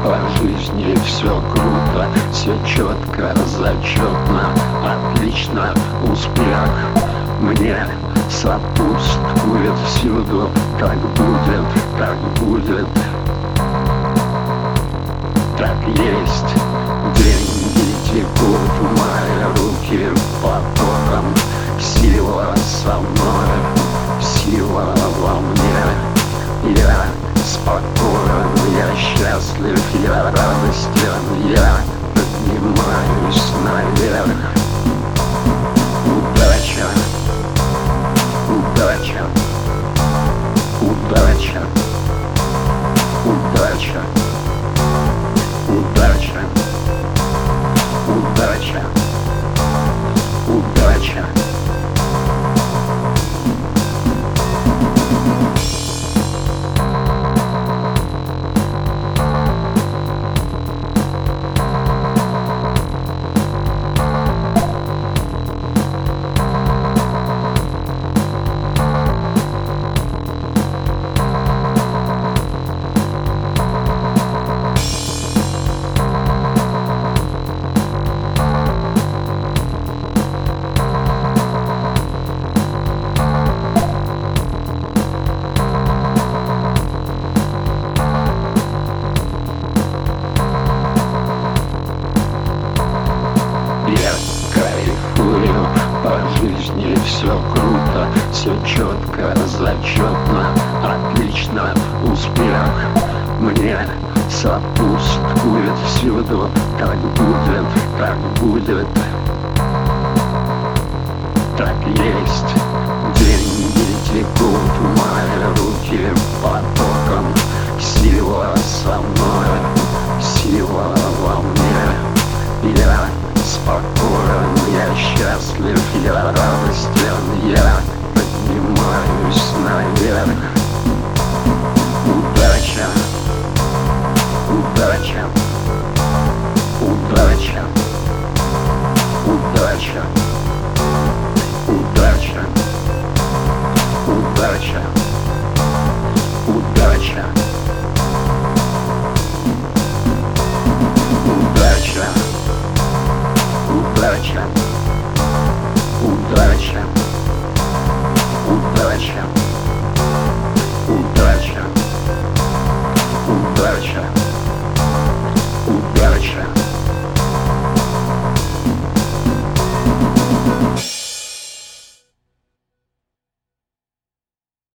По жизни все круто, все четко, зачетно, отлично, успех мне сопутствует всюду. Так будет, так будет, так есть. Деньги текут в мои руки потоком, сила со мной, сила во мне. Я спокоен, я счастлив, я радостен, я поднимаюсь наверх. Удача, удача, удача, удача, удача, удача, удача. Я кайфую, по жизни все круто, все четко, зачетно, отлично, успех мне сопутствует всюду. Так будет, так будет, так есть. Деньги текут в мои руки потоком, сила со мной, сила во мне. Я спокоен, я счастлив, я радостен, я поднимаюсь наверх. Удача, удача, удача, удача, удача, удача, удача, удача, удача, удача.